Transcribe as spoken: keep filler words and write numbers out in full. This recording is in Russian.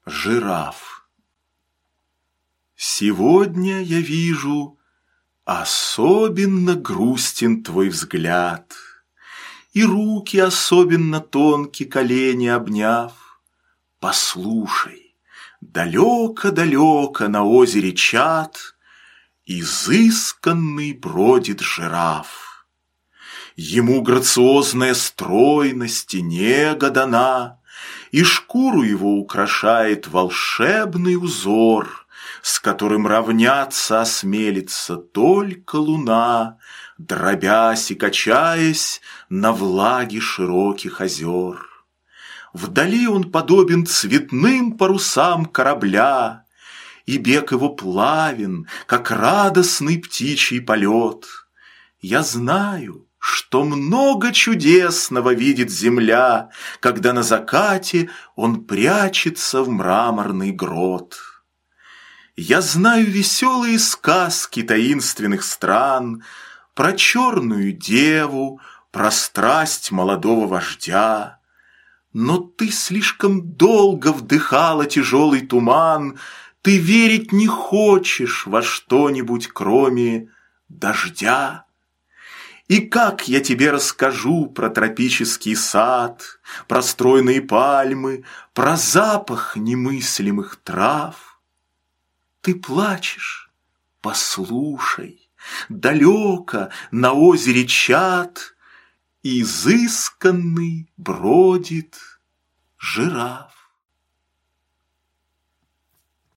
Жираф. Сегодня я вижу, особенно грустен твой взгляд, и руки особенно тонкие, колени обняв. Послушай, далеко-далеко на озере Чад изысканный бродит жираф. Ему грациозная стройность и нега дана, и шкуру его украшает волшебный узор, с которым равняться осмелится только луна, дробясь и качаясь на влаге широких озер. Вдали он подобен цветным парусам корабля, и бег его плавен, как радостный птичий полет. Я знаю, что много чудесного видит земля, когда на закате он прячется в мраморный грот. Я знаю веселые сказки таинственных стран, про черную деву, про страсть молодого вождя. Но ты слишком долго вдыхала тяжелый туман, ты верить не хочешь во что-нибудь, кроме дождя. И как я тебе расскажу про тропический сад, про стройные пальмы, про запах немыслимых трав? Ты плачешь? Послушай, далеко на озере Чад изысканный бродит жираф.